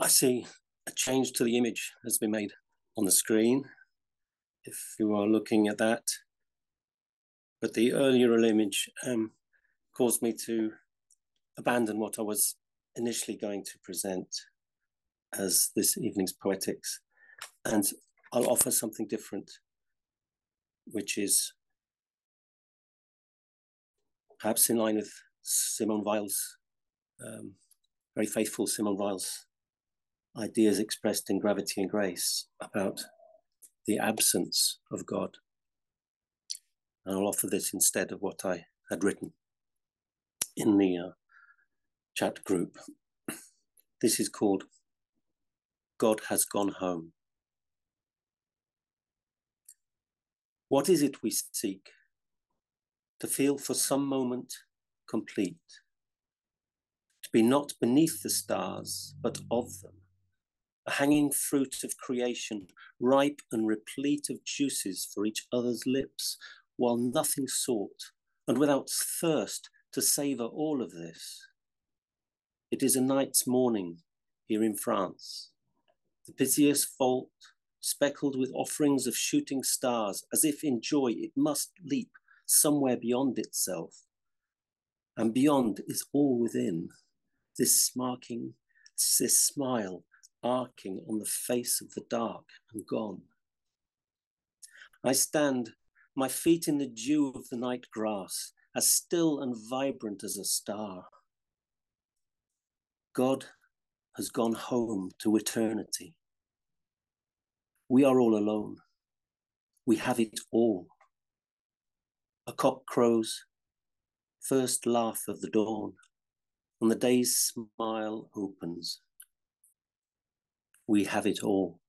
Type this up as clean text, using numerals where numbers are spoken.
I see a change to the image has been made on the screen, if you are looking at that. But the earlier image caused me to abandon what I was initially going to present as this evening's poetics. And I'll offer something different, which is perhaps in line with Simone Weil's, very faithful Simone Weil's ideas expressed in Gravity and Grace about the absence of God. And I'll offer this instead of what I had written in the chat group. This is called God Has Gone Home. What is it we seek? To feel for some moment complete. To be not beneath the stars, but of them. A hanging fruit of creation, ripe and replete of juices for each other's lips, while nothing sought, and without thirst to savour all of this. It is a night's morning here in France. The piteous vault, speckled with offerings of shooting stars, as if in joy it must leap somewhere beyond itself. And beyond is all within, this smile arcing on the face of the dark and gone. I stand, my feet in the dew of the night grass, as still and vibrant as a star. God has gone home to eternity. We are all alone. We have it all. A cock crows, first laugh of the dawn, and the day's smile opens. We have it all.